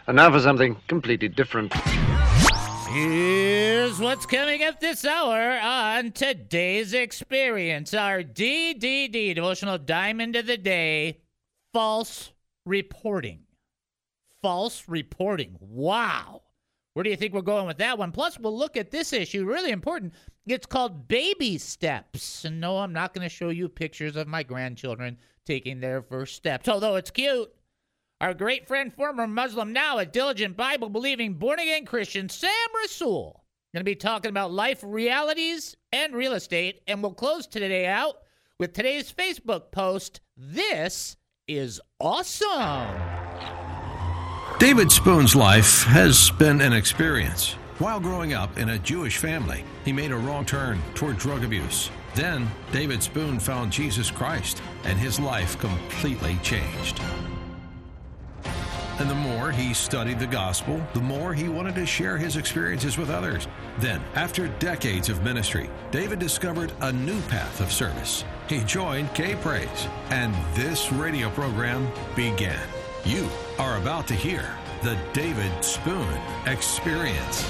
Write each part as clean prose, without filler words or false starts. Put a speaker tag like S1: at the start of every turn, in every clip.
S1: And now for something completely different.
S2: Here's what's coming up this hour on today's experience. Our DDD, Devotional Diamond of the Day, false reporting. False reporting. Wow. Where do you think we're going with that one? Plus, we'll look at this issue, really important. It's called baby steps. And no, I'm not going to show you pictures of my grandchildren taking their first steps, although it's cute. Our great friend, former Muslim, now a diligent Bible-believing, born-again Christian, Sam Rasool, going to be talking about life realities and real estate. And we'll close today out with today's Facebook post. This is awesome.
S3: David Spoon's life has been an experience. While growing up in a Jewish family, he made a wrong turn toward drug abuse. Then, David Spoon found Jesus Christ, and his life completely changed. And the more he studied the gospel, the more he wanted to share his experiences with others. Then, after decades of ministry, David discovered a new path of service. He joined K-Praise, and this radio program began. You are about to hear the David Spoon Experience.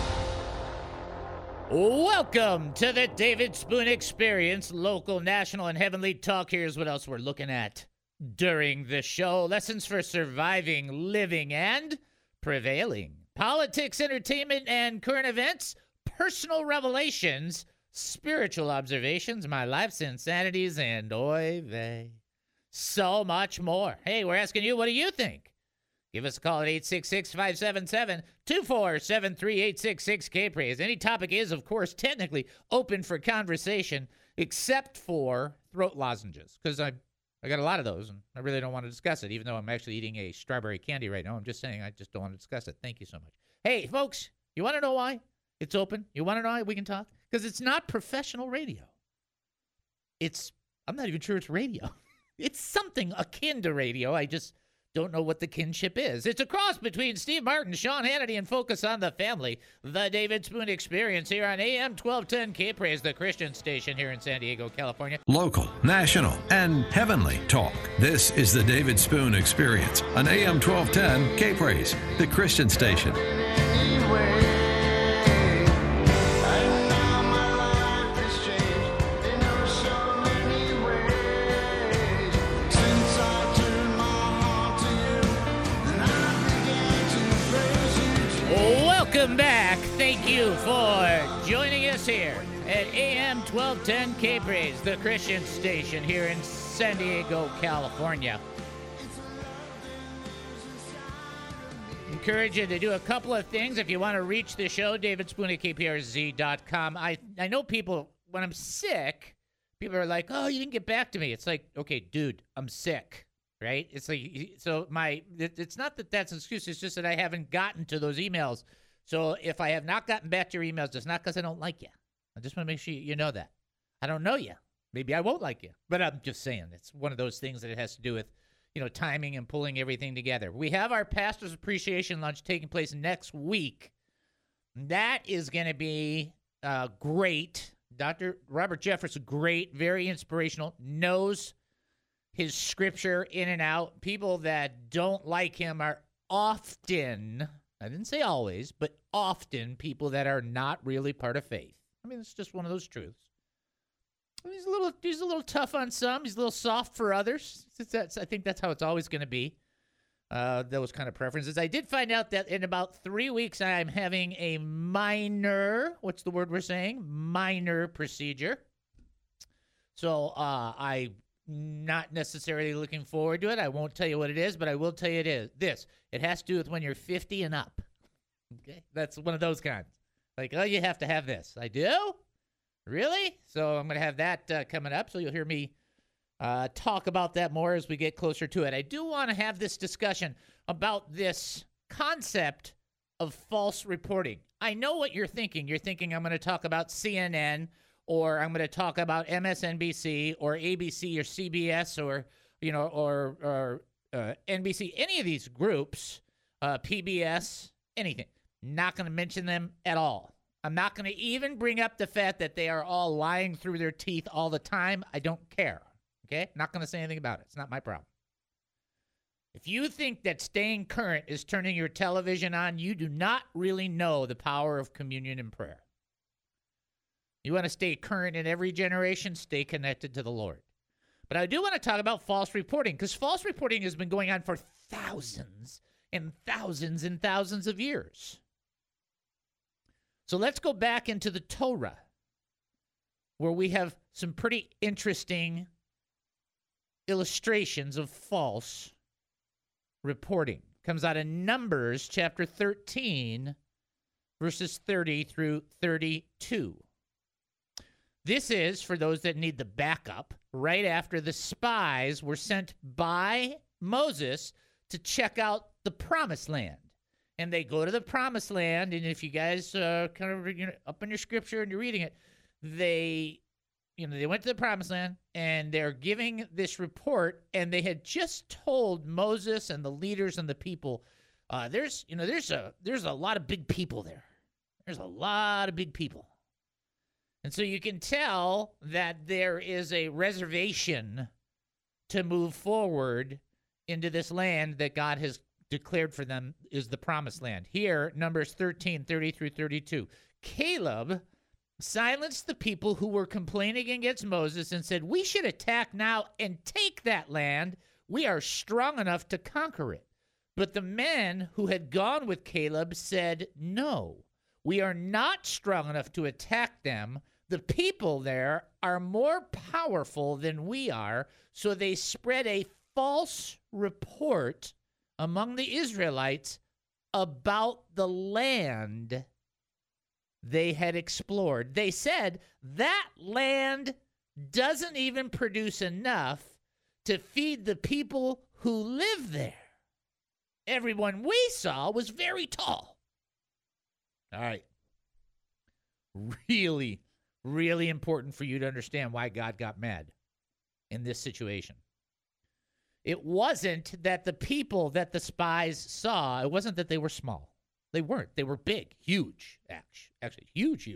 S2: Welcome to the David Spoon Experience, local, national, and heavenly talk. Here's what else we're looking at during the show. Lessons for surviving, living, and prevailing. Politics, entertainment, and current events. Personal revelations. Spiritual observations. My life's insanities. And oy vey. So much more. Hey, we're asking you, what do you think? Give us a call at 866-577-2473, 866-K-Praise. Any topic is, of course, technically open for conversation, except for throat lozenges, because I got a lot of those, and I really don't want to discuss it, even though I'm actually eating a strawberry candy right now. I'm just saying I just don't want to discuss it. Thank you so much. Hey, folks, you want to know why it's open? You want to know why we can talk? Because it's not professional radio. I'm not even sure it's radio. It's something akin to radio. I just don't know what the kinship is. It's a cross between Steve Martin, Sean Hannity, and Focus on the Family. The David Spoon Experience here on AM 1210 K-Praise, the Christian station here in San Diego, California.
S3: Local, national, and heavenly talk. This is the David Spoon Experience on AM 1210 K-Praise, the Christian station.
S2: Welcome back. Thank you for joining us here at AM 1210 K-Praise, the Christian station here in San Diego, California. Encourage you to do a couple of things if you want to reach the show. David Spoon at KPRZ.com. I know people, when I'm sick, people are like, oh, you didn't get back to me. It's like, okay, dude, I'm sick, right? It's like, so it's not that that's an excuse. It's just that I haven't gotten to those emails. So if I have not gotten back to your emails, it's not because I don't like you. I just want to make sure you know that. I don't know you. Maybe I won't like you. But I'm just saying, it's one of those things that it has to do with, timing and pulling everything together. We have our Pastor's Appreciation Lunch taking place next week. That is going to be great. Dr. Robert Jeffress, great, very inspirational, knows his scripture in and out. People that don't like him are often, I didn't say always, but often people that are not really part of faith. I mean, it's just one of those truths. He's a little tough on some. He's a little soft for others. I think that's how it's always going to be, those kind of preferences. I did find out that in about 3 weeks, I'm having a minor, what's the word we're saying? Minor procedure. So I'm not necessarily looking forward to it. I won't tell you what it is, but I will tell you it is this. It has to do with when you're 50 and up. Okay? That's one of those kinds. Like, oh, you have to have this. I do? Really? So I'm going to have that coming up, so you'll hear me talk about that more as we get closer to it. I do want to have this discussion about this concept of false reporting. I know what you're thinking. You're thinking I'm going to talk about CNN, or I'm going to talk about MSNBC or ABC or CBS or NBC, any of these groups, PBS, anything. Not going to mention them at all. I'm not going to even bring up the fact that they are all lying through their teeth all the time. I don't care. Okay? Not going to say anything about it. It's not my problem. If you think that staying current is turning your television on, you do not really know the power of communion and prayer. You want to stay current in every generation, stay connected to the Lord. But I do want to talk about false reporting, because false reporting has been going on for thousands and thousands and thousands of years. So let's go back into the Torah, where we have some pretty interesting illustrations of false reporting. Comes out of Numbers chapter 13, verses 30 through 32. This is, for those that need the backup, right after the spies were sent by Moses to check out the promised land. And they go to the promised land, and if you guys kind of up in your scripture and you're reading it, they went to the promised land, and they're giving this report, and they had just told Moses and the leaders and the people, there's a lot of big people there. There's a lot of big people. And so you can tell that there is a reservation to move forward into this land that God has declared for them is the promised land. Here, Numbers 13, 30 through 32. Caleb silenced the people who were complaining against Moses and said, "We should attack now and take that land. We are strong enough to conquer it." But the men who had gone with Caleb said, "No, we are not strong enough to attack them. The people there are more powerful than we are." So they spread a false report among the Israelites about the land they had explored. They said, that land doesn't even produce enough to feed the people who live there. Everyone we saw was very tall. All right. Really, really important for you to understand why God got mad in this situation. It wasn't that the people that the spies saw, it wasn't that they were small. They weren't. They were big, huge, actually huge.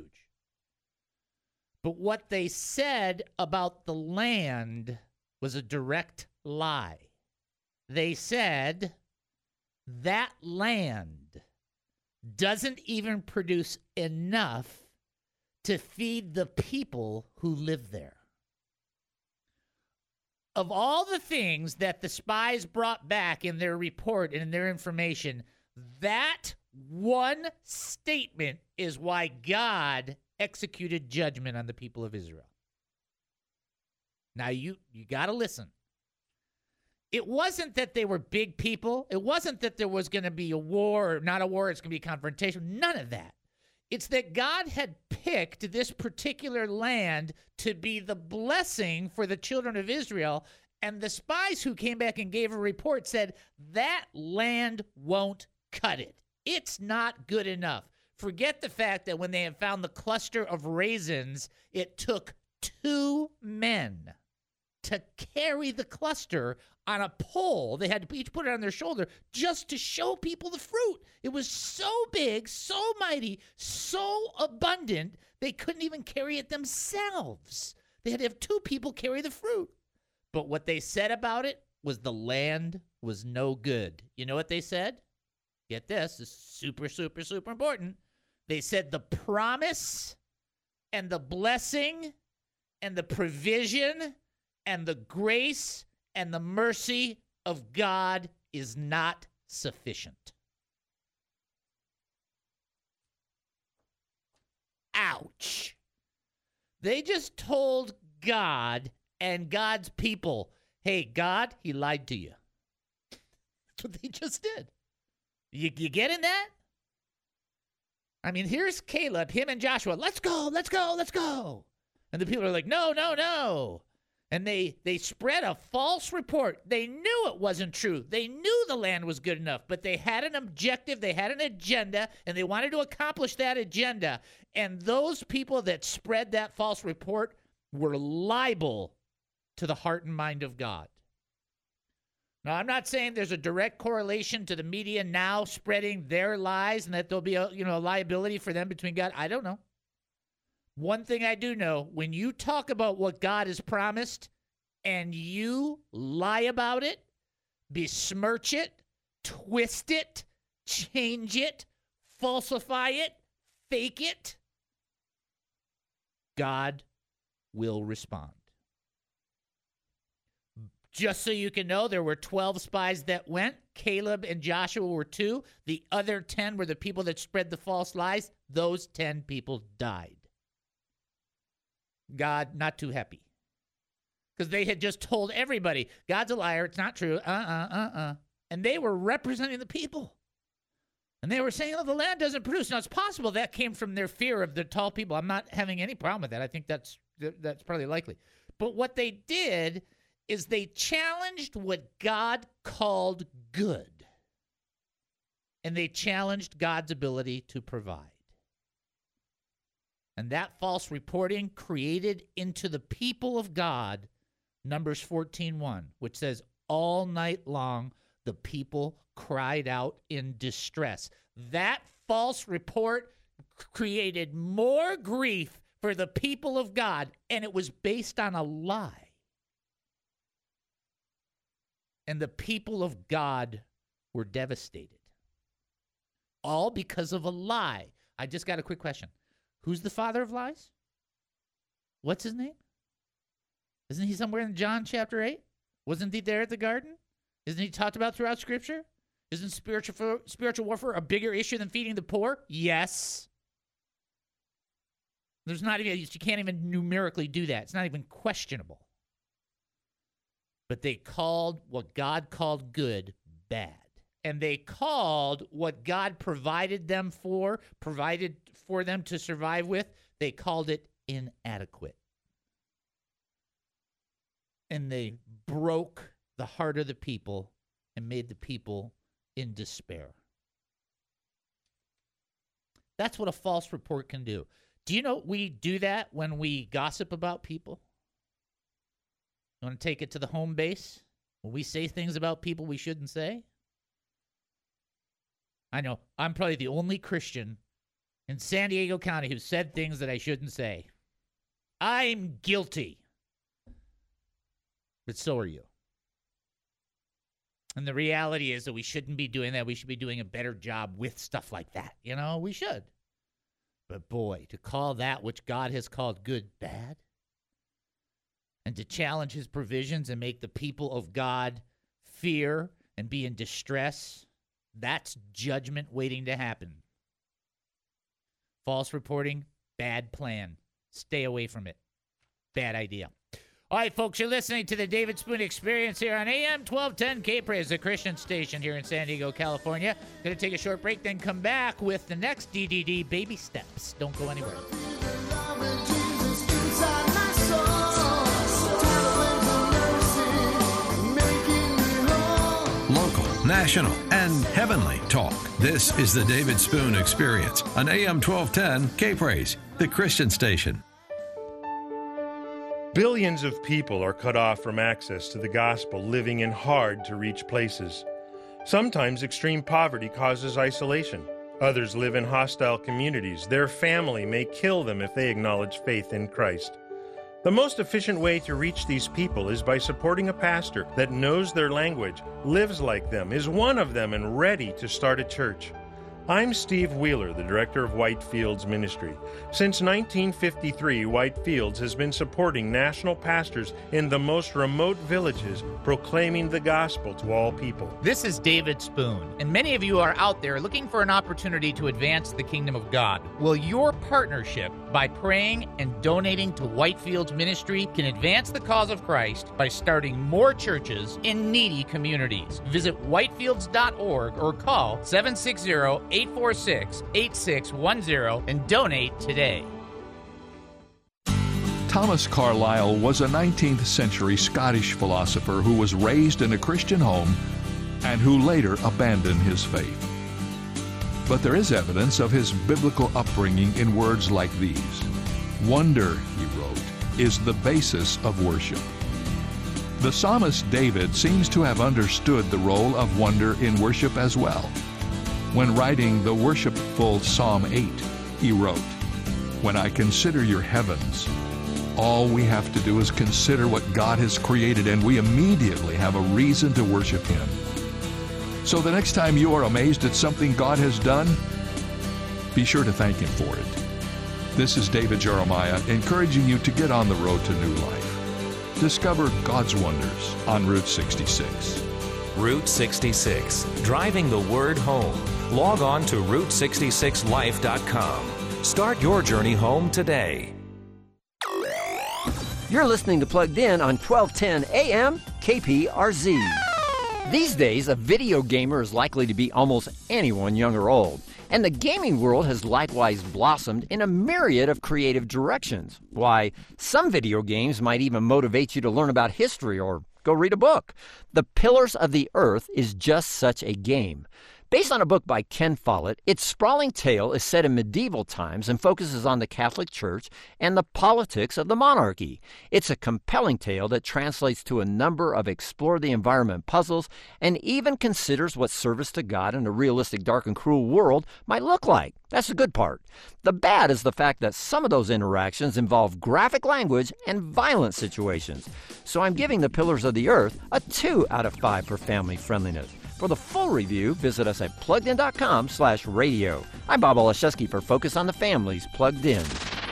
S2: But what they said about the land was a direct lie. They said that land doesn't even produce enough to feed the people who live there. Of all the things that the spies brought back in their report and in their information, that one statement is why God executed judgment on the people of Israel. Now, you got to listen. It wasn't that they were big people. It wasn't that there was going to be a war or not a war. It's going to be a confrontation. None of that. It's that God had picked this particular land to be the blessing for the children of Israel, and the spies who came back and gave a report said that land won't cut it. It's not good enough. Forget the fact that when they had found the cluster of raisins, it took 2 men to carry the cluster on a pole. They had to each put it on their shoulder just to show people the fruit. It was so big, so mighty, so abundant, they couldn't even carry it themselves. They had to have 2 people carry the fruit. But what they said about it was the land was no good. You know what they said? Get this. This is super, super, super important. They said the promise and the blessing and the provision and the grace and the mercy of God is not sufficient. Ouch. They just told God and God's people, hey, God, he lied to you. That's what they just did. You getting that? I mean, here's Caleb, him and Joshua. Let's go, let's go, let's go. And the people are like, no, no, no. And they spread a false report. They knew it wasn't true. They knew the land was good enough, but they had an objective, they had an agenda, and they wanted to accomplish that agenda. And those people that spread that false report were liable to the heart and mind of God. Now, I'm not saying there's a direct correlation to the media now spreading their lies and that there'll be a liability for them between God. I don't know. One thing I do know, when you talk about what God has promised and you lie about it, besmirch it, twist it, change it, falsify it, fake it, God will respond. Just so you can know, there were 12 spies that went. Caleb and Joshua were 2. The other 10 were the people that spread the false lies. Those 10 people died. God not too happy. Because they had just told everybody, God's a liar, it's not true, And they were representing the people. And they were saying, oh, the land doesn't produce. Now, it's possible that came from their fear of the tall people. I'm not having any problem with that. I think that's probably likely. But what they did is they challenged what God called good. And they challenged God's ability to provide. And that false reporting created into the people of God Numbers 14:1, which says, all night long the people cried out in distress. That false report created more grief for the people of God, and it was based on a lie. And the people of God were devastated. All because of a lie. I just got a quick question. Who's the father of lies? What's his name? Isn't he somewhere in John chapter 8? Wasn't he there at the garden? Isn't he talked about throughout Scripture? Isn't spiritual warfare a bigger issue than feeding the poor? Yes. There's not even, you can't even numerically do that. It's not even questionable. But they called what God called good bad. And they called what God provided them for them to survive with, they called it inadequate. And they broke the heart of the people and made the people in despair. That's what a false report can do. Do you know we do that when we gossip about people? You want to take it to the home base? When we say things about people we shouldn't say? I know, I'm probably the only Christian in San Diego County who said things that I shouldn't say. I'm guilty. But so are you. And the reality is that we shouldn't be doing that. We should be doing a better job with stuff like that. You know, we should. But boy, to call that which God has called good bad, and to challenge his provisions and make the people of God fear and be in distress, that's judgment waiting to happen. False reporting, bad plan. Stay away from it. Bad idea. All right, folks, you're listening to the David Spoon Experience here on AM 1210 K-Praise, the Christian station here in San Diego, California. Going to take a short break, then come back with the next DDD, Baby Steps. Don't go anywhere.
S3: Local, national, and heavenly talk. This is the David Spoon Experience on AM 1210 K-Praise, the Christian station.
S4: Billions of people are cut off from access to the gospel, living in hard-to-reach places. Sometimes extreme poverty causes isolation. Others live in hostile communities. Their family may kill them if they acknowledge faith in Christ. The most efficient way to reach these people is by supporting a pastor that knows their language, lives like them, is one of them, and ready to start a church. I'm Steve Wheeler, the director of Whitefields Ministry. Since 1953, Whitefields has been supporting national pastors in the most remote villages, proclaiming the gospel to all people.
S2: This is David Spoon, and many of you are out there looking for an opportunity to advance the kingdom of God. Well, your partnership by praying and donating to Whitefields Ministry can advance the cause of Christ by starting more churches in needy communities. Visit whitefields.org or call 760-846-8610 and donate today.
S5: Thomas Carlyle was a 19th century Scottish philosopher who was raised in a Christian home and who later abandoned his faith. But there is evidence of his biblical upbringing in words like these. Wonder, he wrote, is the basis of worship. The psalmist David seems to have understood the role of wonder in worship as well. When writing the worshipful Psalm 8, he wrote, "When I consider your heavens, All we have to do is consider what God has created, and we immediately have a reason to worship Him. So the next time you are amazed at something God has done, be sure to thank Him for it. This is David Jeremiah, encouraging you to get on the road to new life. Discover God's wonders on Route 66.
S6: Route 66, driving the word home. Log on to Route66Life.com. Start your journey home today.
S7: You're listening to Plugged In on 1210 AM KPRZ. These days, a video gamer is likely to be almost anyone, young or old. And the gaming world has likewise blossomed in a myriad of creative directions. Why, some video games might even motivate you to learn about history or go read a book. The Pillars of the Earth is just such a game. Based on a book by Ken Follett, its sprawling tale is set in medieval times and focuses on the Catholic Church and the politics of the monarchy. It's a compelling tale that translates to a number of explore the environment puzzles and even considers what service to God in a realistic, dark, and cruel world might look like. That's the good part. The bad is the fact that some of those interactions involve graphic language and violent situations. So I'm giving The Pillars of the Earth a 2 out of 5 for family friendliness. For the full review, visit us at pluggedin.com/radio. I'm Bob Olszewski for Focus on the Family's Plugged In.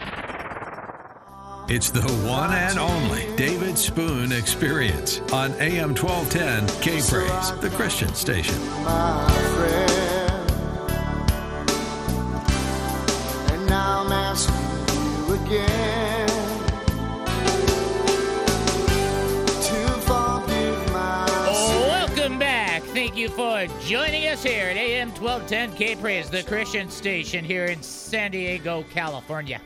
S3: It's the one and only David Spoon Experience on AM 1210 K-Praise, the Christian station.
S8: My friend, and now I'm asking you again.
S2: Thank you for joining us here at AM 1210 K-Praise, the Christian station here in San Diego, California.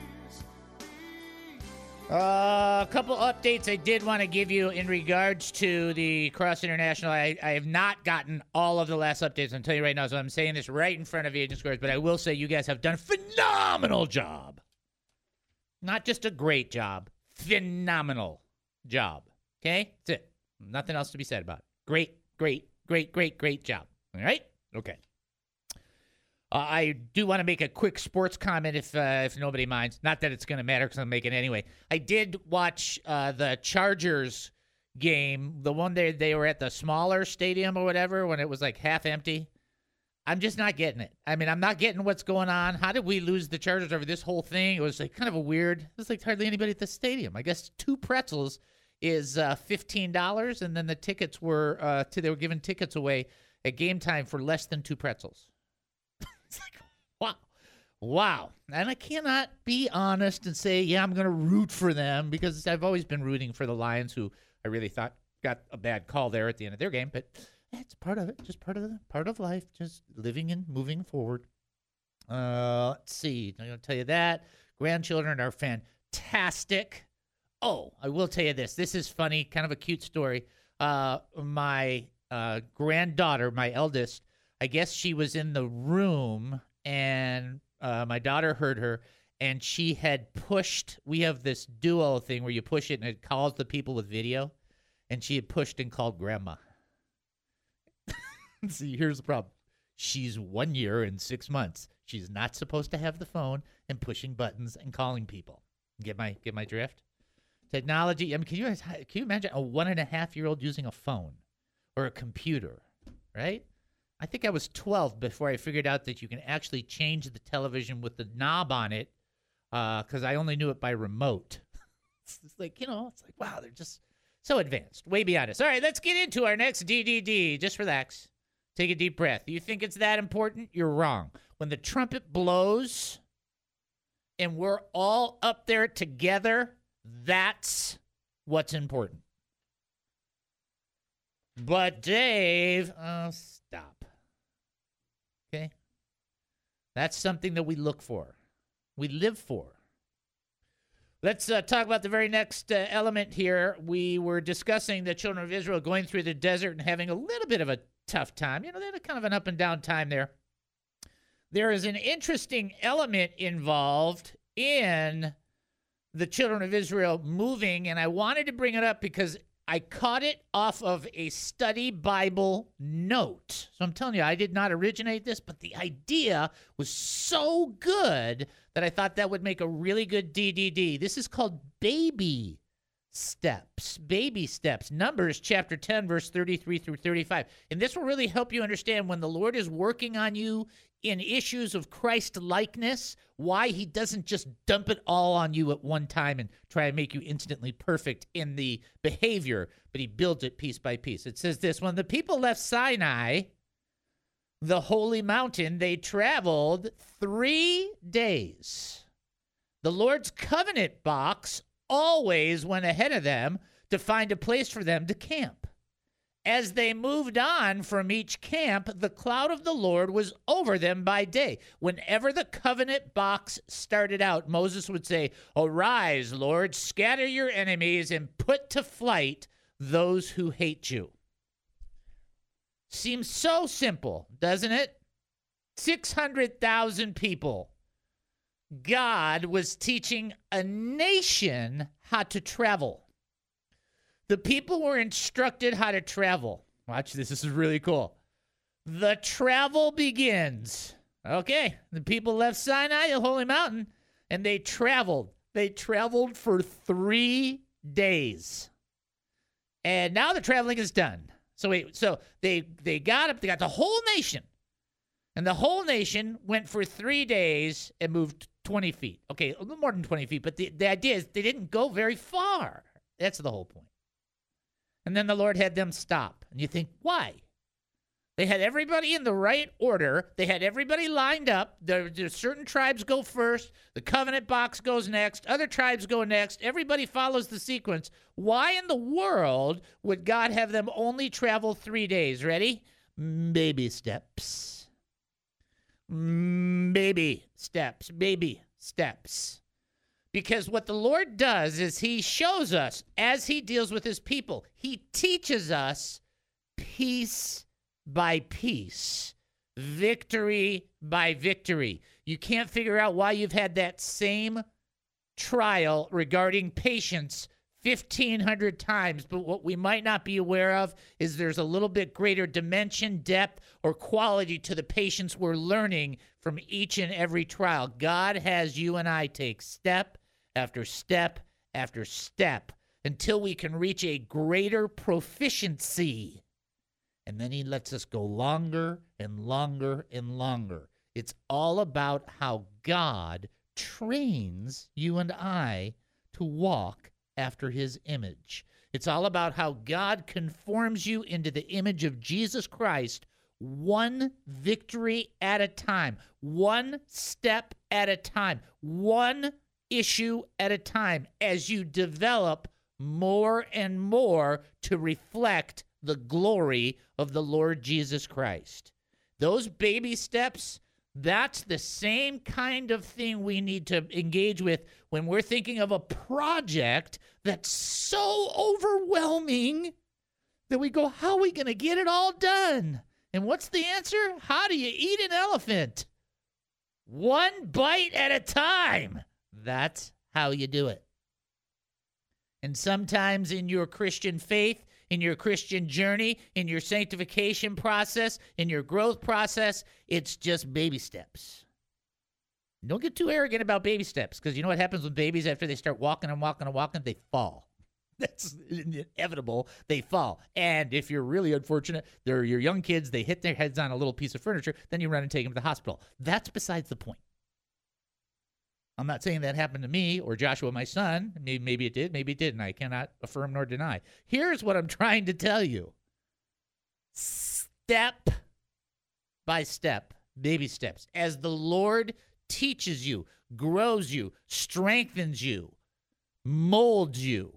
S2: A couple updates I did want to give you in regards to the Cross International. I have not gotten all of the last updates. I'll tell you right now, so I'm saying this right in front of Agent Squares, but I will say you guys have done a phenomenal job. Not just a great job, phenomenal job. Okay? That's it. Nothing else to be said about it. Great job. All right? Okay. I do want to make a quick sports comment if nobody minds. Not that it's going to matter because I'm making it anyway. I did watch the Chargers game, the one they were at the smaller stadium or whatever when it was like half empty. I'm just not getting it. I mean, I'm not getting what's going on. How did we lose the Chargers over this whole thing? It was like kind of a weird. It was like hardly anybody at the stadium. I guess 2 pretzels is $15, and then the tickets were they were giving tickets away at game time for less than 2 pretzels. It's like, wow. And I cannot be honest and say, yeah, I'm going to root for them because I've always been rooting for the Lions, who I really thought got a bad call there at the end of their game. But that's part of it, just part of life, just living and moving forward. Let's see. I'm going to tell you that grandchildren are fantastic. Oh, I will tell you this. This is funny, kind of a cute story. My granddaughter, my eldest, I guess she was in the room, and my daughter heard her, and she had pushed. We have this Duo thing where you push it, and it calls the people with video, and she had pushed and called Grandma. See, here's the problem. She's 1 year and 6 months. She's not supposed to have the phone and pushing buttons and calling people. Get my drift? Technology. I mean, can you imagine a 1.5-year-old using a phone or a computer, right? I think I was 12 before I figured out that you can actually change the television with the knob on it, because I only knew it by remote. It's like, wow, they're just so advanced, way beyond us. All right, let's get into our next DDD. Just relax. Take a deep breath. You think it's that important? You're wrong. When the trumpet blows and we're all up there together, that's what's important. But Dave, stop. Okay? That's something that we look for. We live for. Let's talk about the very next element here. We were discussing the children of Israel going through the desert and having a little bit of a tough time. They had kind of an up and down time there. There is an interesting element involved in the children of Israel moving, and I wanted to bring it up because I caught it off of a study Bible note. So I'm telling you, I did not originate this, but the idea was so good that I thought that would make a really good DDD. This is called baby steps. Baby steps. Numbers chapter 10, verse 33 through 35. And this will really help you understand when the Lord is working on you in issues of Christ-likeness, why he doesn't just dump it all on you at one time and try to make you instantly perfect in the behavior, but he builds it piece by piece. It says this: when the people left Sinai, the holy mountain, they traveled 3 days. The Lord's covenant box always went ahead of them to find a place for them to camp. As they moved on from each camp, the cloud of the Lord was over them by day. Whenever the covenant box started out, Moses would say, "Arise, Lord, scatter your enemies and put to flight those who hate you." Seems so simple, doesn't it? 600,000 people. God was teaching a nation how to travel. The people were instructed how to travel. Watch this. This is really cool. The travel begins. Okay. The people left Sinai, the holy mountain, and they traveled. They traveled for 3 days. And now the traveling is done. So they got up. They got the whole nation. And the whole nation went for 3 days and moved 20 feet. Okay, a little more than 20 feet. But the idea is they didn't go very far. That's the whole point. And then the Lord had them stop. And you think, why? They had everybody in the right order. They had everybody lined up. There's certain tribes go first. The covenant box goes next. Other tribes go next. Everybody follows the sequence. Why in the world would God have them only travel 3 days? Ready? Baby steps. Baby steps. Baby steps. Because what the Lord does is he shows us, as he deals with his people, he teaches us piece by piece, victory by victory. You can't figure out why you've had that same trial regarding patience 1,500 times, but what we might not be aware of is there's a little bit greater dimension, depth, or quality to the patience we're learning from each and every trial. God has you and I take step after step after step until we can reach a greater proficiency. And then he lets us go longer and longer and longer. It's all about how God trains you and I to walk after his image. It's all about how God conforms you into the image of Jesus Christ, one victory at a time, one step at a time, one issue at a time, as you develop more and more to reflect the glory of the Lord Jesus Christ. Those baby steps, that's the same kind of thing we need to engage with when we're thinking of a project that's so overwhelming that we go, how are we going to get it all done? And what's the answer? How do you eat an elephant? One bite at a time. That's how you do it. And sometimes in your Christian faith, in your Christian journey, in your sanctification process, in your growth process, it's just baby steps. Don't get too arrogant about baby steps, because you know what happens with babies after they start walking and walking and walking? They fall. That's inevitable. They fall. And if you're really unfortunate, they're your young kids, they hit their heads on a little piece of furniture, then you run and take them to the hospital. That's besides the point. I'm not saying that happened to me or Joshua, my son. Maybe it did, maybe it didn't. I cannot affirm nor deny. Here's what I'm trying to tell you. Step by step, baby steps. As the Lord teaches you, grows you, strengthens you, molds you.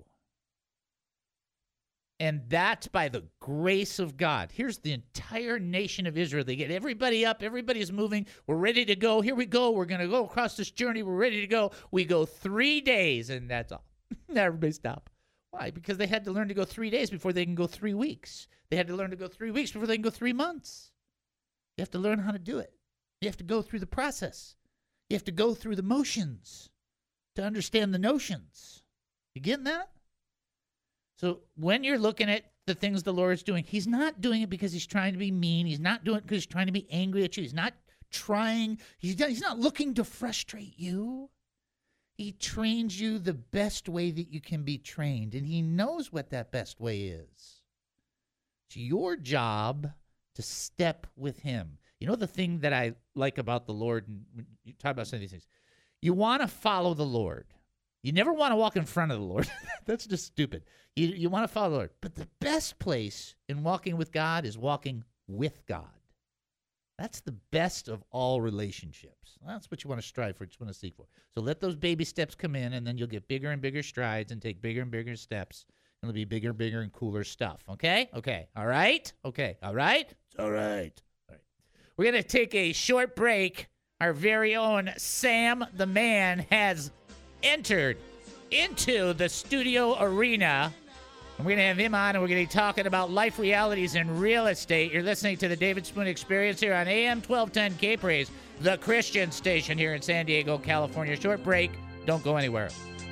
S2: And that's by the grace of God. Here's the entire nation of Israel. They get everybody up. Everybody's moving. We're ready to go. Here we go. We're going to go across this journey. We're ready to go. We go 3 days, and that's all. Now everybody stop. Why? Because they had to learn to go 3 days before they can go 3 weeks. They had to learn to go 3 weeks before they can go 3 months. You have to learn how to do it. You have to go through the process. You have to go through the motions to understand the notions. You getting that? So when you're looking at the things the Lord's doing, he's not doing it because he's trying to be mean. He's not doing it because he's trying to be angry at you. He's not trying. He's not looking to frustrate you. He trains you the best way that you can be trained, and he knows what that best way is. It's your job to step with him. You know the thing that I like about the Lord, and when you talk about some of these things, you want to follow the Lord. You never want to walk in front of the Lord. That's just stupid. You want to follow the Lord. But the best place in walking with God is walking with God. That's the best of all relationships. That's what you want to strive for, you want to seek for. So let those baby steps come in, and then you'll get bigger and bigger strides and take bigger and bigger steps, and it'll be bigger and bigger and cooler stuff. Okay? Okay. All right? Okay. All right? It's all right. All right. We're going to take a short break. Our very own Sam the Man has entered into the studio arena. And we're going to have him on, and we're going to be talking about life realities in real estate. You're listening to the David Spoon Experience here on AM 1210 K-Praise, the Christian station here in San Diego, California. Short break. Don't go anywhere.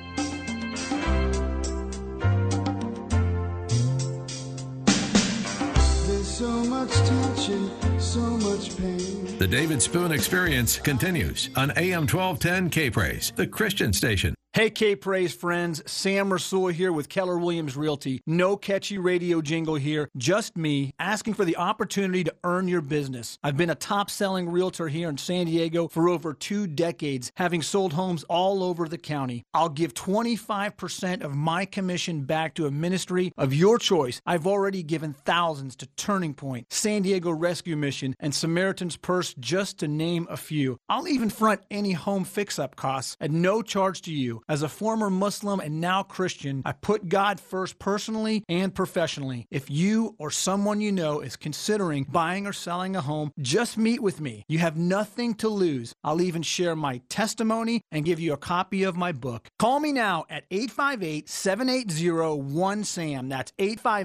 S8: There's so much tension, so much pain.
S3: The David Spoon Experience continues on AM 1210 K-Praise, the Christian station.
S9: Hey, K-Praise friends, Sam Rasool here with Keller Williams Realty. No catchy radio jingle here, just me asking for the opportunity to earn your business. I've been a top-selling realtor here in San Diego for over 2 decades, having sold homes all over the county. I'll give 25% of my commission back to a ministry of your choice. I've already given thousands to Turning Point, San Diego Rescue Mission, and Samaritan's Purse, just to name a few. I'll even front any home fix-up costs at no charge to you. As a former Muslim and now Christian, I put God first personally and professionally. If you or someone you know is considering buying or selling a home, just meet with me. You have nothing to lose. I'll even share my testimony and give you a copy of my book. Call me now at 858-780-1SAM. That's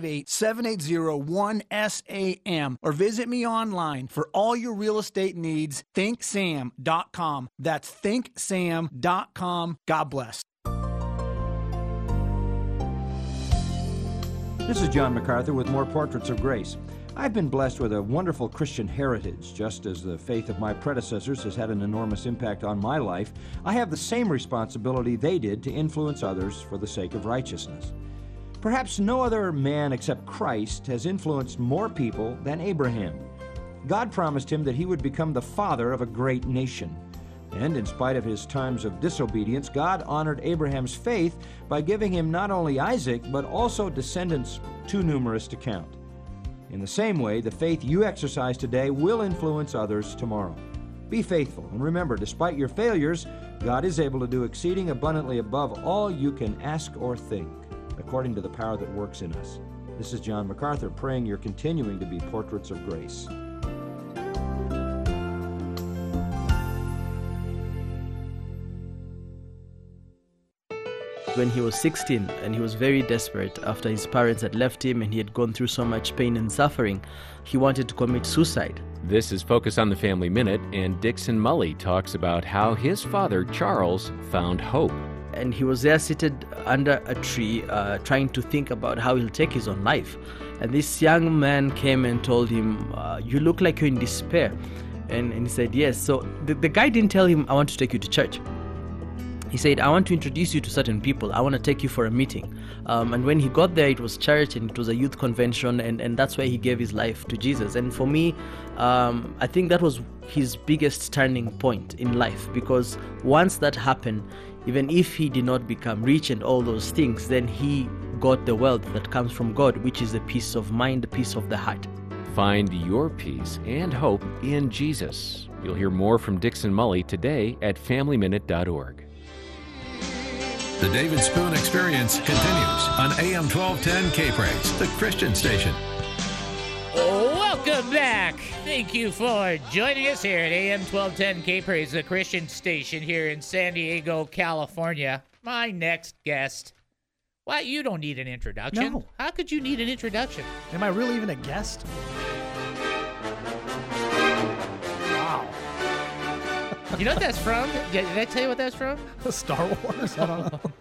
S9: 858-780-1SAM. Or visit me online for all your real estate needs. ThinkSam.com. That's ThinkSam.com. God bless.
S10: This is John MacArthur with more Portraits of Grace. I've been blessed with a wonderful Christian heritage. Just as the faith of my predecessors has had an enormous impact on my life, I have the same responsibility they did to influence others for the sake of righteousness. Perhaps no other man except Christ has influenced more people than Abraham. God promised him that he would become the father of a great nation. And in spite of his times of disobedience, God honored Abraham's faith by giving him not only Isaac, but also descendants too numerous to count. In the same way, the faith you exercise today will influence others tomorrow. Be faithful, and remember, despite your failures, God is able to do exceeding abundantly above all you can ask or think, according to the power that works in us. This is John MacArthur praying you're continuing to be portraits of grace.
S11: When he was 16 and he was very desperate after his parents had left him and he had gone through so much pain and suffering, he wanted to commit suicide.
S12: This is Focus on the Family Minute, and Dixon Mully talks about how his father, Charles, found hope.
S11: And he was there seated under a tree trying to think about how he'll take his own life. And this young man came and told him, you look like you're in despair. And he said, yes. So the guy didn't tell him, I want to take you to church. He said, I want to introduce you to certain people. I want to take you for a meeting. And when he got there, it was church and it was a youth convention, and that's where he gave his life to Jesus. And for me, I think that was his biggest turning point in life, because once that happened, even if he did not become rich and all those things, then he got the wealth that comes from God, which is the peace of mind, the peace of the heart.
S12: Find your peace and hope in Jesus. You'll hear more from Dixon Mully today at FamilyMinute.org.
S3: The David Spoon Experience continues on AM 1210 K-Praise, the Christian station.
S2: Welcome back. Thank you for joining us here at AM 1210 K-Praise, the Christian station here in San Diego, California. My next guest. Why, you don't need an introduction.
S13: No.
S2: How could you need an introduction?
S13: Am I really even a guest? Wow.
S2: You know what that's from? Did I tell you what that's from?
S13: Star Wars? I don't know.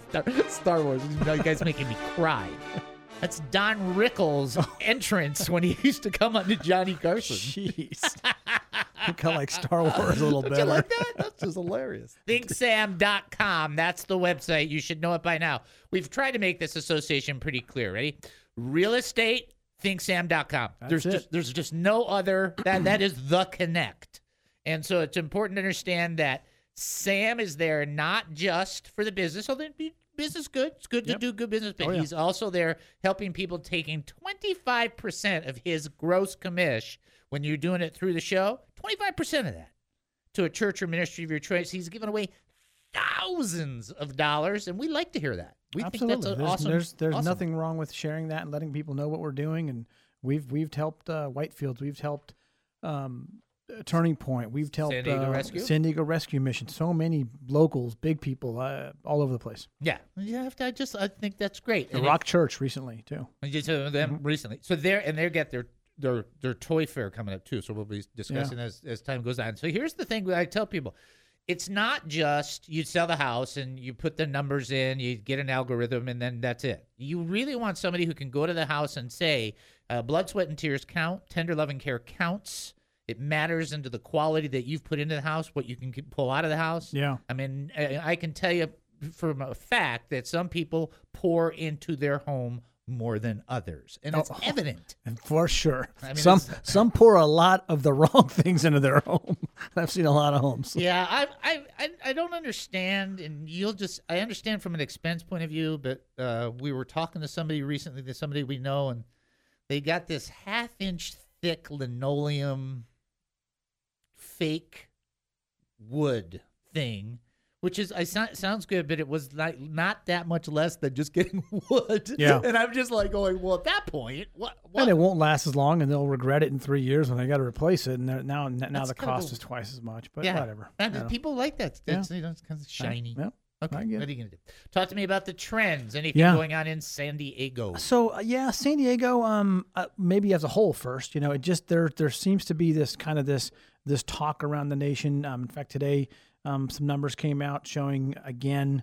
S2: Star Wars. You guys making me cry. That's Don Rickles' entrance when he used to come on to Johnny Carson.
S13: Jeez. I kind of like Star Wars a little better.
S2: You like that? That's just hilarious. ThinkSam.com. That's the website. You should know it by now. We've tried to make this association pretty clear. Ready? Real estate, ThinkSam.com. There's just no other. That is the connect. And so it's important to understand that Sam is there not just for the business, although business good. It's good to do good business, but he's also there helping people, taking 25% of his gross commish when you're doing it through the show, 25% of that to a church or ministry of your choice. He's giving away thousands of dollars, and we like to hear that. We
S13: Absolutely.
S2: think that's awesome.
S13: There's
S2: awesome.
S13: nothing wrong with sharing that and letting people know what we're doing. And we've helped Whitefields. We've helped Turning Point. We've helped San Diego Rescue Mission. So many locals, big people, all over the place.
S2: Yeah, I think that's great.
S13: The Rock Church recently too.
S2: Them recently. So they get their toy fair coming up too. So we'll be discussing as time goes on. So here's the thing that I tell people. It's not just you sell the house and you put the numbers in, you get an algorithm, and then that's it. You really want somebody who can go to the house and say, blood, sweat, and tears count. Tender loving care counts. It matters into the quality that you've put into the house, what you can pull out of the house.
S13: Yeah.
S2: I mean, I can tell you from a fact that some people pour into their home more than others, and it's evident.
S13: And for sure.
S2: I mean,
S13: some pour a lot of the wrong things into their home. I've seen a lot of homes.
S2: Yeah, I don't understand, and I understand from an expense point of view, but we were talking to somebody recently, somebody we know, and they got this half-inch thick linoleum fake wood thing, which is sounds good, but it was not that much less than just getting wood.
S13: Yeah.
S2: And I'm just like going, well, at that point, what?
S13: And it won't last as long, and they'll regret it in 3 years when they got to replace it. And now the cost is twice as much. But whatever.
S2: People like that. It's kind of shiny.
S13: Yeah.
S2: Okay.
S13: I get
S2: what are
S13: it.
S2: you gonna do? Talk to me about the trends. Anything going on in San Diego?
S13: So San Diego, maybe as a whole first. It just there seems to be this kind of this talk around the nation. In fact, today some numbers came out showing again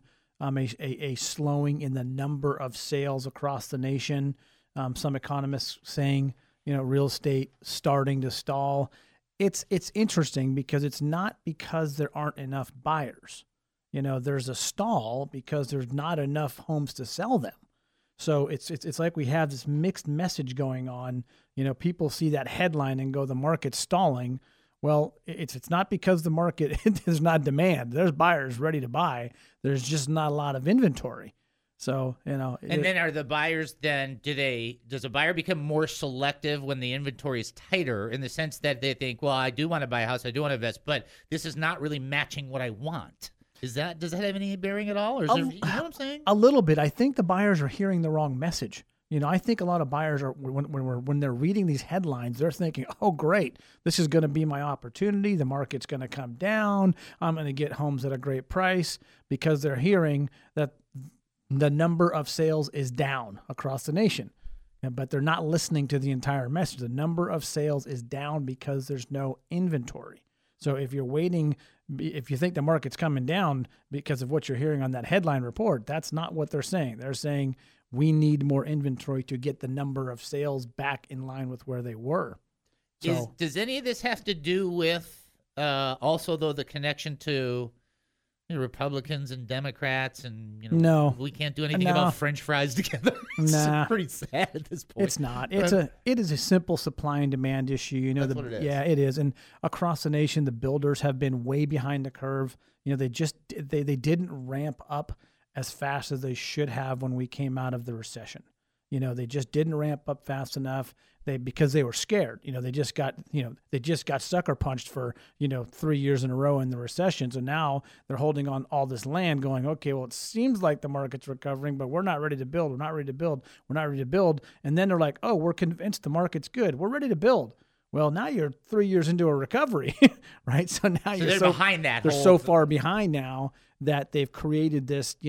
S13: a slowing in the number of sales across the nation. Some economists saying real estate starting to stall. It's interesting because it's not because there aren't enough buyers. There's a stall because there's not enough homes to sell them. So it's like we have this mixed message going on. People see that headline and go, the market's stalling. Well, it's not because the market there's not demand. There's buyers ready to buy. There's just not a lot of inventory. So, And
S2: then are the buyers does a buyer become more selective when the inventory is tighter, in the sense that they think, well, I do want to buy a house, I do want to invest, but this is not really matching what I want? Does that have any bearing at all? Or is there, you know what I'm saying?
S13: A little bit. I think the buyers are hearing the wrong message. I think a lot of buyers are when they're reading these headlines, they're thinking, "Oh, great, this is going to be my opportunity. The market's going to come down. I'm going to get homes at a great price," because they're hearing that the number of sales is down across the nation. But they're not listening to the entire message. The number of sales is down because there's no inventory. So if you're waiting, if you think the market's coming down because of what you're hearing on that headline report, that's not what they're saying. They're saying we need more inventory to get the number of sales back in line with where they were. So,
S2: does any of this have to do with also, though, the connection to Republicans and Democrats, and
S13: no,
S2: we can't do anything about French fries together? It's pretty sad at this point.
S13: It's not. It is a simple supply and demand issue.
S2: That's what it is.
S13: Yeah, it is. And across the nation, the builders have been way behind the curve. They didn't ramp up as fast as they should have when we came out of the recession. They just didn't ramp up fast enough. Because they were scared. They just got sucker punched for 3 years in a row in the recession. So now they're holding on all this land, going, okay, well, it seems like the market's recovering, but we're not ready to build. We're not ready to build. We're not ready to build. And then they're like, oh, we're convinced the market's good. We're ready to build. Well, now you're 3 years into a recovery, right? So now
S2: they're behind that.
S13: They're so far behind now that they've created this,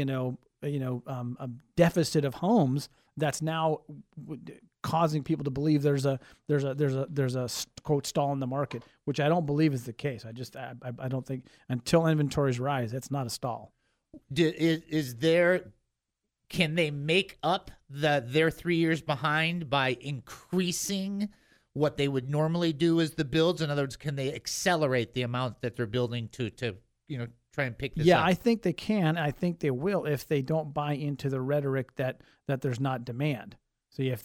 S13: a deficit of homes that's now causing people to believe there's a quote stall in the market, which I don't believe is the case. I don't think until inventories rise, that's not a stall.
S2: Is there can they make up their 3 years behind by increasing what they would normally do as the builds? In other words, can they accelerate the amount that they're building to try and pick this up?
S13: Yeah, I think they can. I think they will if they don't buy into the rhetoric that there's not demand. So if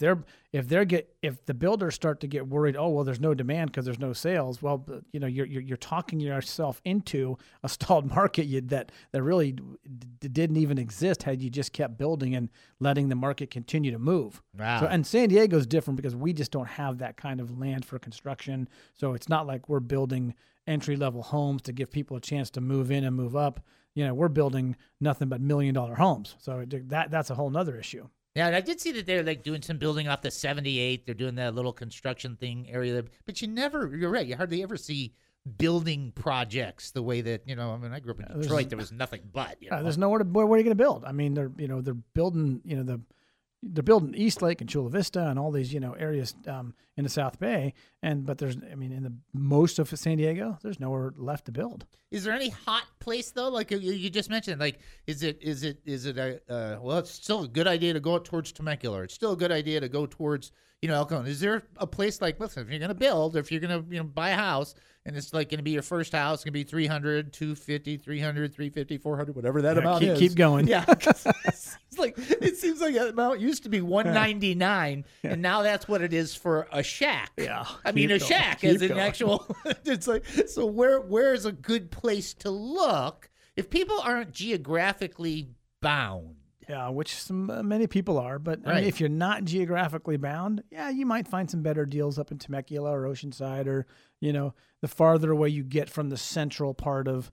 S13: the builders start to get worried, oh well, there's no demand because there's no sales. Well, you're talking yourself into a stalled market that really didn't even exist had you just kept building and letting the market continue to move.
S2: Wow.
S13: So, and San Diego's different because we just don't have that kind of land for construction. So it's not like we're building entry-level homes to give people a chance to move in and move up. We're building nothing but $1 million homes. So that's a whole nother issue.
S2: Yeah, and I did see that they're like doing some building off the 78. They're doing that little construction thing area, but you're right. You hardly ever see building projects the way that I grew up in Detroit. There was nothing but.
S13: There's nowhere where are you going to build? I mean, they're building they're building East Lake and Chula Vista and all these areas in the South Bay, but in the most of San Diego, there's nowhere left to build.
S2: Is there any hot place though? Like you just mentioned, like is it well, it's still a good idea to go out towards Temecula. It's still a good idea to go towards El Cajon. Is there a place like, listen, if you're going to build, if you're going to buy a house and it's like going to be your first house, it's going to be 300, 250, 300, 350, 400, whatever that amount is.
S13: Keep going.
S2: Yeah. It seems like that amount used to be $199, and now that's what it is for a shack.
S13: Yeah.
S2: I mean, a shack is an actual. It's like, so where is a good place to look if people aren't geographically bound?
S13: Yeah, which many people are, but
S2: Right.
S13: I mean, if you're not geographically bound, yeah, you might find some better deals up in Temecula or Oceanside, or the farther away you get from the central part of,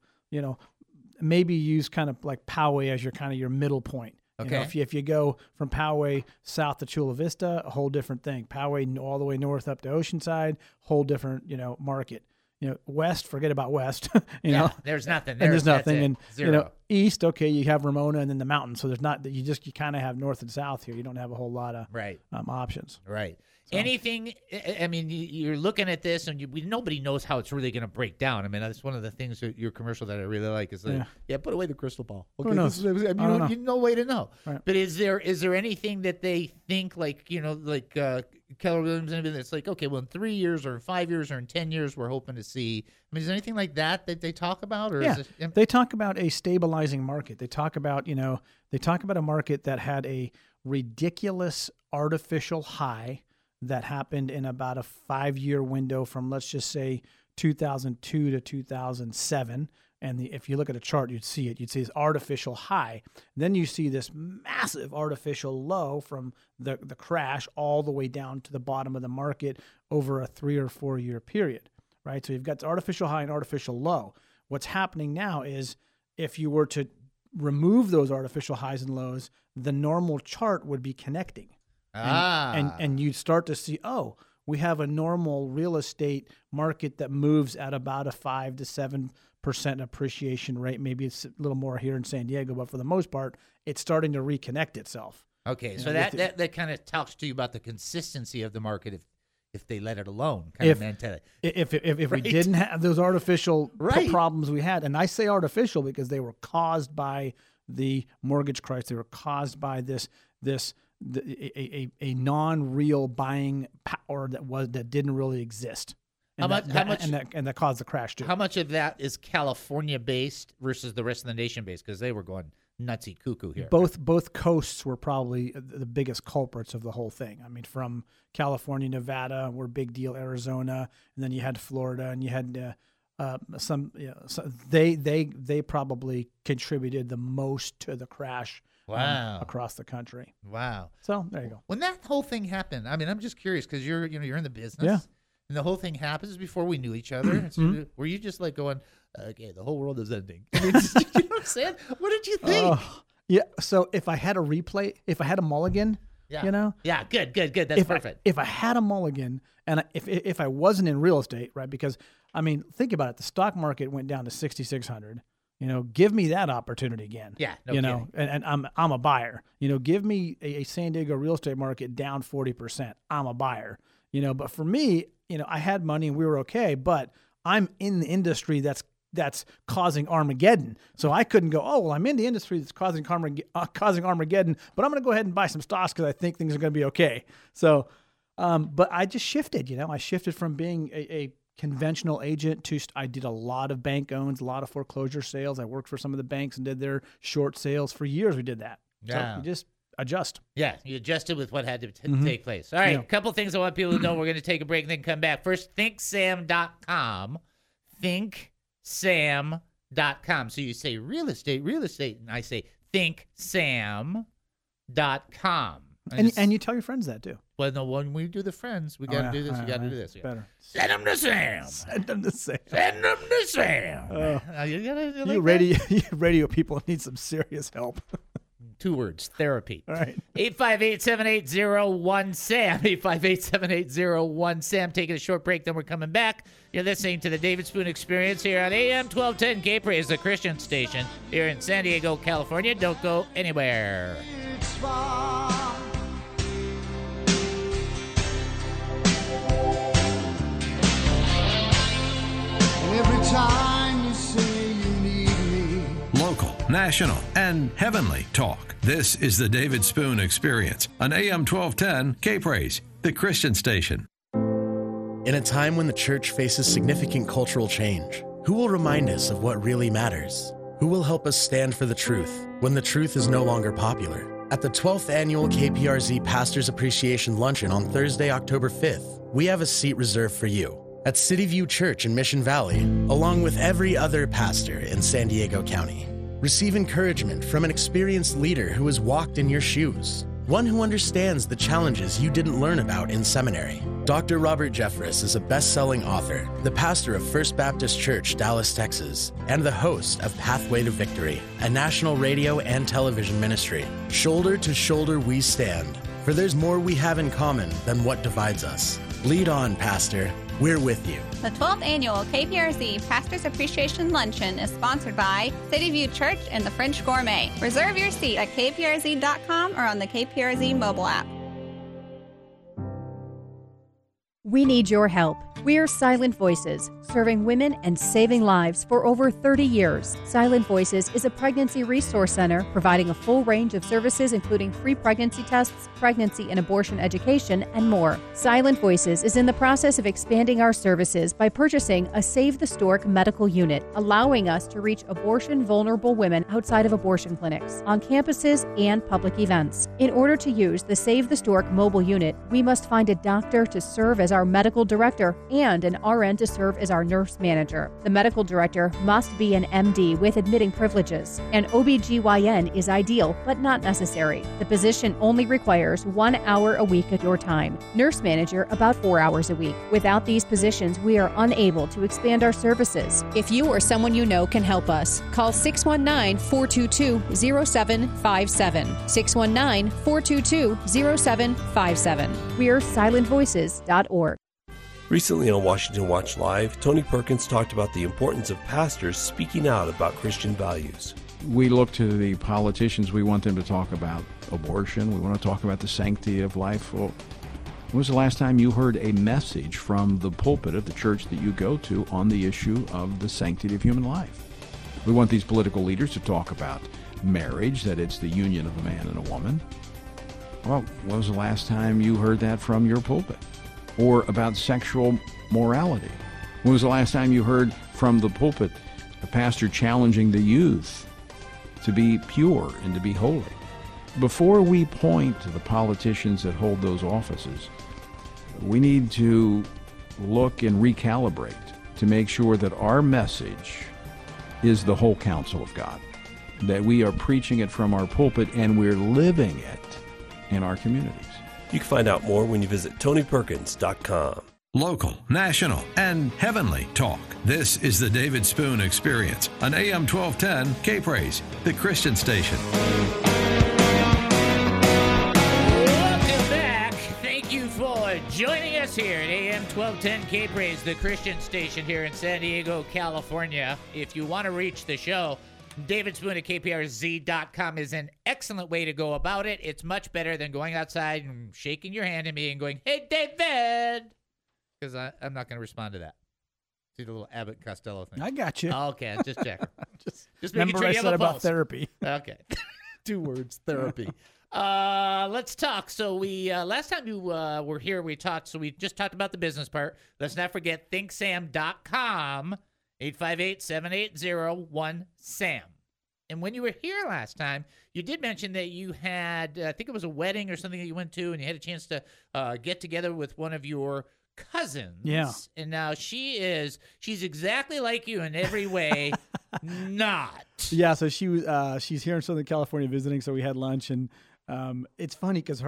S13: maybe use kind of like Poway as your middle point.
S2: Okay.
S13: If you go from Poway south to Chula Vista, a whole different thing. Poway all the way north up to Oceanside, whole different market. West, forget about West.
S2: There's nothing.
S13: There's nothing. And
S2: Zero.
S13: East, okay, you have Ramona and then the mountains. So there's not that you kind of have north and south here. You don't have a whole lot of options.
S2: Right. So. Anything? I mean, you're looking at this, and nobody knows how it's really going to break down. I mean, that's one of the things that your commercial that I really like is like, put away the crystal ball. Okay,
S13: who knows?
S2: You no way to know.
S13: Right.
S2: But is there anything that they think like Keller Williams and everything that's like, okay, well, in 3 years or in 5 years or in 10 years, we're hoping to see. I mean, is there anything like that they talk about? Or is it,
S13: they talk about a stabilizing market. They talk about a market that had a ridiculous artificial high that happened in about a 5-year window from, let's just say, 2002 to 2007. And if you look at a chart, you'd see it. You'd see this artificial high. Then you see this massive artificial low from the crash all the way down to the bottom of the market over a 3 or 4 year period, right? So you've got the artificial high and artificial low. What's happening now is if you were to remove those artificial highs and lows, the normal chart would be connecting. And you'd start to see, we have a normal real estate market that moves at about a 5 to 7% appreciation rate. Maybe it's a little more here in San Diego, but for the most part, it's starting to reconnect itself.
S2: Okay, so that kind of talks to you about the consistency of the market if they let it alone, kind of mentality.
S13: If we didn't have those artificial problems we had, and I say artificial because they were caused by the mortgage crisis, they were caused by a non-real buying power that didn't really exist. And that caused the crash too.
S2: How much of that is California based versus the rest of the nation based? Because they were going nutsy cuckoo here.
S13: Both coasts were probably the biggest culprits of the whole thing. I mean, from California, Nevada were big deal, Arizona, and then you had Florida, and you had they probably contributed the most to the crash.
S2: Wow.
S13: Across the country.
S2: Wow.
S13: So there you go.
S2: When that whole thing happened, I mean, I'm just curious because you're in the business.
S13: Yeah.
S2: And the whole thing happens before we knew each other. So were you just like going, okay, the whole world is ending? I mean, you know what I'm saying? What did you think?
S13: Yeah. So if I had a mulligan,
S2: Yeah, good. That's perfect.
S13: If I had a mulligan, and if I wasn't in real estate, right? Because I mean, think about it. The stock market went down to 6,600. Give me that opportunity again.
S2: Yeah, no kidding.
S13: And I'm a buyer. Give me a San Diego real estate market down 40%. I'm a buyer. But for me, I had money and we were okay, but I'm in the industry that's that's causing Armageddon. So I couldn't go, oh, well, I'm in the industry that's causing Armageddon, but I'm going to go ahead and buy some stocks because I think things are going to be okay. So, but I just shifted, I shifted from being a conventional agent to I did a lot of bank owns, a lot of foreclosure sales. I worked for some of the banks and did their short sales. For years we did that.
S2: Yeah.
S13: So you just adjust.
S2: Yeah, you adjusted with what had to take place. All right, a couple things I want people to know. We're going to take a break and then come back. First, thinksam.com. Thinksam.com. So you say real estate, and I say thinksam.com.
S13: And you tell your friends that too.
S2: Well, no, when we do the friends, we got to do this. We got to do this.
S13: Better.
S2: Send them to Sam.
S13: Send them to Sam.
S2: Send them to Sam.
S13: You radio people need some serious help.
S2: 2 words, therapy.
S13: All right.
S2: 858-780-1SAM. 858-780-1SAM. Taking a short break, then we're coming back. You're listening to the David Spoon Experience here on AM 1210 K-Praise, the Christian station here in San Diego, California. Don't go anywhere.
S8: It's far. And every time you say you need me.
S3: Local, national, and heavenly talk. This is the David Spoon Experience on AM 1210 K-Praise, the Christian station.
S14: In a time when the church faces significant cultural change, who will remind us of what really matters? Who will help us stand for the truth when the truth is no longer popular? At the 12th Annual KPRZ Pastors Appreciation Luncheon on Thursday, October 5th, we have a seat reserved for you at City View Church in Mission Valley, along with every other pastor in San Diego County. Receive encouragement from an experienced leader who has walked in your shoes, one who understands the challenges you didn't learn about in seminary. Dr. Robert Jeffress is a best-selling author, the pastor of First Baptist Church, Dallas, Texas, and the host of Pathway to Victory, a national radio and television ministry. Shoulder to shoulder we stand, for there's more we have in common than what divides us. Lead on, Pastor. We're with you.
S15: The 12th Annual KPRZ Pastors Appreciation Luncheon is sponsored by City View Church and the French Gourmet. Reserve your seat at kprz.com or on the KPRZ mobile app.
S16: We need your help. We're Silent Voices, serving women and saving lives for over 30 years. Silent Voices is a pregnancy resource center providing a full range of services including free pregnancy tests, pregnancy and abortion education, and more. Silent Voices is in the process of expanding our services by purchasing a Save the Stork medical unit, allowing us to reach abortion-vulnerable women outside of abortion clinics, on campuses, and public events. In order to use the Save the Stork mobile unit, we must find a doctor to serve as our medical director and an RN to serve as our nurse manager. The medical director must be an MD with admitting privileges. An OBGYN is ideal, but not necessary. The position only requires 1 hour a week of your time. Nurse manager about 4 hours a week. Without these positions, we are unable to expand our services.
S17: If you or someone you know can help us, call 619-422-0757. 619-422-0757.
S16: We're silentvoices.org.
S18: Recently on Washington Watch Live, Tony Perkins talked about the importance of pastors speaking out about Christian values.
S5: We look to the politicians. We want them to talk about abortion. We want to talk about the sanctity of life. Well, when was the last time you heard a message from the pulpit of the church that you go to on the issue of the sanctity of human life? We want these political leaders to talk about marriage, that it's the union of a man and a woman. Well, when was the last time you heard that from your pulpit? Or about sexual morality? When was the last time you heard from the pulpit a pastor challenging the youth to be pure and to be holy? Before we point to the politicians that hold those offices, we need to look and recalibrate to make sure that our message is the whole counsel of God, that we are preaching it from our pulpit and we're living it in our communities.
S18: You can find out more when you visit TonyPerkins.com.
S3: Local, national, and heavenly talk. This is the David Spoon Experience on AM 1210 K-Praise, the Christian station.
S2: Welcome back. Thank you for joining us here at AM 1210 K-Praise, the Christian station here in San Diego, California. If you want to reach the show, David Spoon at KPRZ.com is an excellent way to go about it. It's much better than going outside and shaking your hand at me and going, "Hey, David," because I'm not going to respond to that. See the little Abbott Costello thing.
S13: I got you.
S2: Oh, okay, just checking. just
S13: Remember
S2: making sure
S13: I
S2: you have
S13: said
S2: a
S13: about
S2: pulse.
S13: therapy.
S2: Okay. 2 words, therapy. Let's talk. So we last time you were here, we talked. So we just talked about the business part. Let's not forget thinksam.com, 858-780-1SAM. And when you were here last time, you did mention that you had, I think it was a wedding or something that you went to, and you had a chance to get together with one of your cousins.
S13: Yeah.
S2: And now she's exactly like you in every way. Not.
S13: Yeah, so she's here in Southern California visiting, so we had lunch, and it's funny because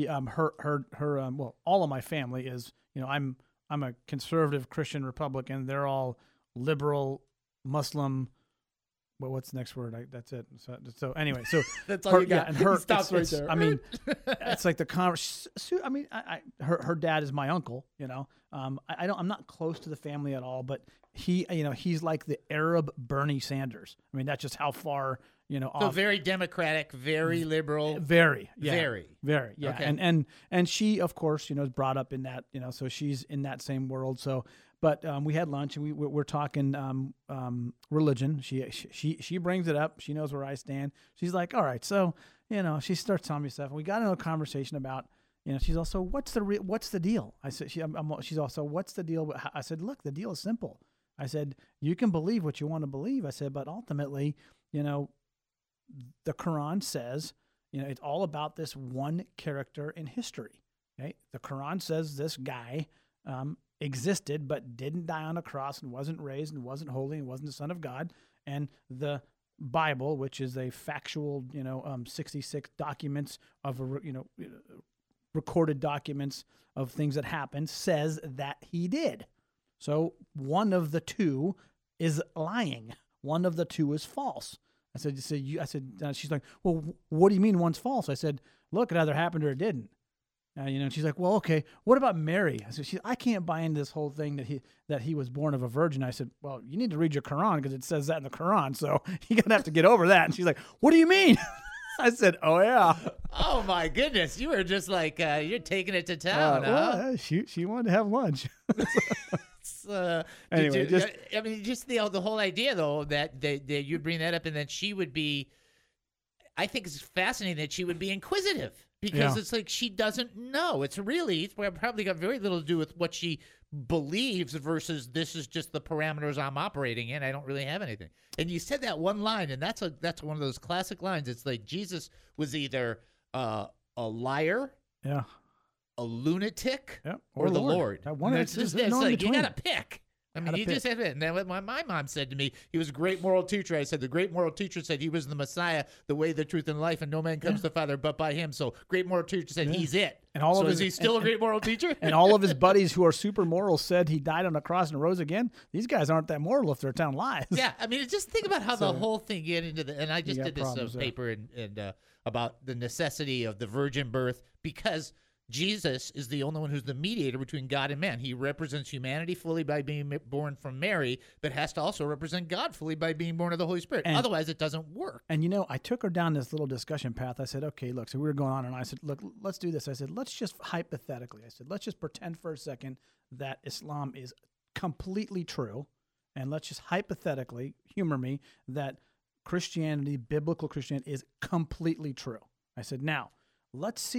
S13: well, all of my family is, I'm a conservative Christian Republican. They're all liberal Muslim. Well, what's the next word? That's it. So anyway, so
S2: that's all you got.
S13: Yeah, and her
S2: Stop right there.
S13: I mean, it's like the conversation. I mean, her dad is my uncle. I'm not close to the family at all, but he's like the Arab Bernie Sanders. I mean, that's just how far
S2: So
S13: off.
S2: very democratic, very liberal.
S13: Very, yeah,
S2: very,
S13: yeah.
S2: Okay.
S13: And she, of course, is brought up in that, so she's in that same world. So, but we had lunch and we're talking religion. She brings it up. She knows where I stand. She's like, all right, so she starts telling me stuff. And we got into a conversation about, she's also, what's the deal? I said, she's also, what's the deal? I said, look, the deal is simple. I said, you can believe what you want to believe. I said, but ultimately, the Quran says, it's all about this one character in history. Okay? The Quran says this guy existed but didn't die on a cross and wasn't raised and wasn't holy and wasn't the Son of God. And the Bible, which is a factual, 66 documents of, recorded documents of things that happened, says that he did. So one of the two is lying. One of the two is false. I said, she's like, well, what do you mean one's false? I said, look, it either happened or it didn't. She's like, well, okay, what about Mary? I said, I can't buy into this whole thing that he was born of a virgin. I said, well, you need to read your Quran because it says that in the Quran. So you're going to have to get over that. And she's like, what do you mean? I said, oh, yeah.
S2: Oh, my goodness. You were just like, you're taking it to town, huh?
S13: Well, she wanted to have lunch.
S2: Anyway,
S13: anyway,
S2: just the whole idea, though, that you'd bring that up and that she would be, I think it's fascinating that she would be inquisitive because it's like she doesn't know. It's probably got very little to do with what she believes versus this is just the parameters I'm operating in. I don't really have anything. And you said that one line, and that's one of those classic lines. It's like Jesus was either a liar, a lunatic, or the Lord. It's like you got to pick. I mean, you just have it. And then what my mom said to me, he was a great moral teacher. I said, the great moral teacher said he was the Messiah, the way, the truth, and life, and no man comes to the Father but by him. So great moral teacher said he's it.
S13: And all of
S2: is he still a great moral teacher?
S13: And all of his buddies who are super moral said he died on a cross and rose again. These guys aren't that moral if they're telling lies.
S2: Yeah, I mean, just think about how the whole thing get into the. And I just did this paper and about the necessity of the virgin birth because Jesus is the only one who's the mediator between God and man. He represents humanity fully by being born from Mary, but has to also represent God fully by being born of the Holy Spirit. Otherwise, it doesn't work.
S13: And, I took her down this little discussion path. I said, okay, look, so we were going on, and I said, look, let's do this. I said, let's just hypothetically, let's just pretend for a second that Islam is completely true, and let's just hypothetically, humor me, that Christianity, biblical Christianity, is completely true. I said, now, let's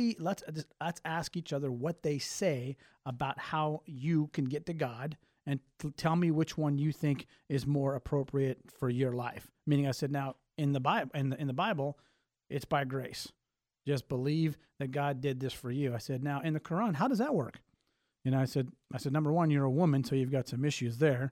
S13: ask each other what they say about how you can get to God and tell me which one you think is more appropriate for your life. Meaning I said, now in the Bible, in the Bible, it's by grace. Just believe that God did this for you. I said, now in the Quran, how does that work? I said, number one, you're a woman, so you've got some issues there.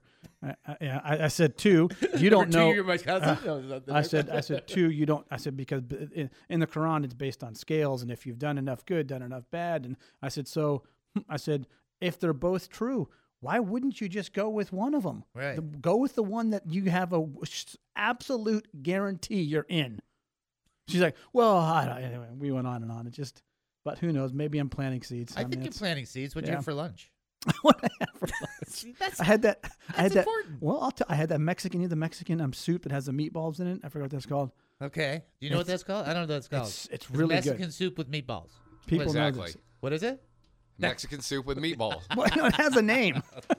S13: I said, two, you don't know.
S2: You're my cousin.
S13: I said, two, you don't. I said, because in the Quran, it's based on scales, and if you've done enough good, done enough bad. And I said, if they're both true, why wouldn't you just go with one of them?
S2: Right.
S13: Go with the one that you have a absolute guarantee you're in. She's like, well, anyway, we went on and on. But who knows? Maybe I'm planting seeds.
S2: I think you're planting seeds. What'd you have for lunch?
S13: What I had for lunch? I had that.
S2: That's important.
S13: Well, I had that Mexican soup that has the meatballs in it. I forgot what that's called.
S2: Okay. Do you know what that's called? I don't know what that's called.
S13: It's really
S2: Mexican
S13: good.
S2: soup with meatballs.
S13: People know
S19: exactly.
S13: this.
S2: What is it?
S19: Mexican soup with meatballs.
S13: Well, it has a name.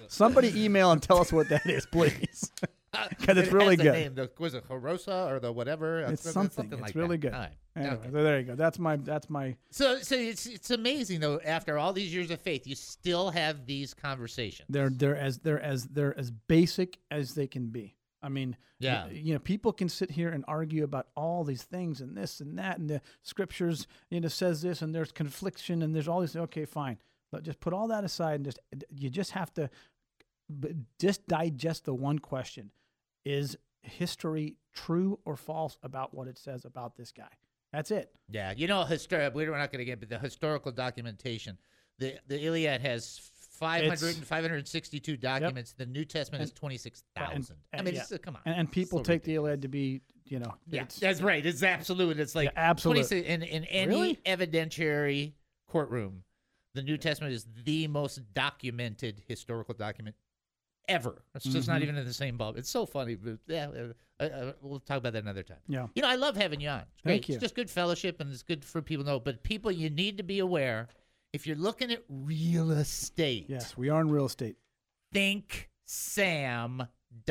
S13: Somebody email and tell us what that is, please. Because it's really good.
S2: Name. Was it Horosa or the whatever?
S13: It's something. It's
S2: like
S13: really
S2: that.
S13: good.
S2: All right.
S13: Anyway,
S2: Okay.
S13: so there you go. That's my.
S2: So it's amazing though. After all these years of faith, you still have these conversations.
S13: They're as basic as they can be. I mean,
S2: Yeah.
S13: People can sit here and argue about all these things and this and that, and the scriptures, says this, and there's confliction, and there's all these. Okay, fine. But just put all that aside, and you just have to just digest the one question: is history true or false about what it says about this guy? That's it.
S2: Yeah, we're not going to get, but the historical documentation. The Iliad has 562 documents. Yep. The New Testament is 26,000. I mean, come on.
S13: And people take the Iliad to be,
S2: Yeah, that's right. It's absolute. It's like
S13: absolute.
S2: In any evidentiary courtroom, the New Testament is the most documented historical document ever. It's just not even in the same bubble. It's so funny. But we'll talk about that another time.
S13: Yeah.
S2: I love having you on. It's great.
S13: Thank you.
S2: It's just good fellowship, and it's good for people to know. But people, you need to be aware, if you're looking at real estate.
S13: Yes, we are in real estate.
S2: ThinkSam.com.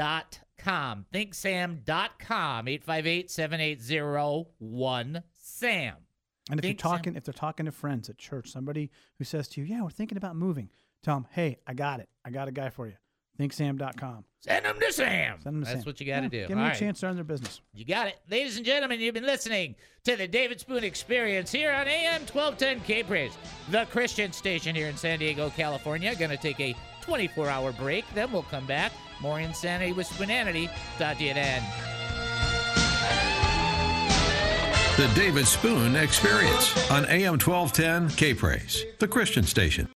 S2: ThinkSam.com. 858-780-1SAM.
S13: And if they're talking to friends at church, somebody who says to you, "Yeah, we're thinking about moving," tell them, "Hey, I got it. I got a guy for you. ThinkSam.com.
S2: Send them to Sam.
S13: Send them to
S2: That's
S13: Sam.
S2: what you got to do.
S13: Give them a chance to earn their business.
S2: You got it. Ladies and gentlemen, you've been listening to the David Spoon Experience here on AM 1210 K-Praise, the Christian station here in San Diego, California. Going to take a 24-hour break. Then we'll come back. More insanity with Spoonanity. Talk to you then.
S3: The David Spoon Experience on AM 1210 K-Praise, the Christian station.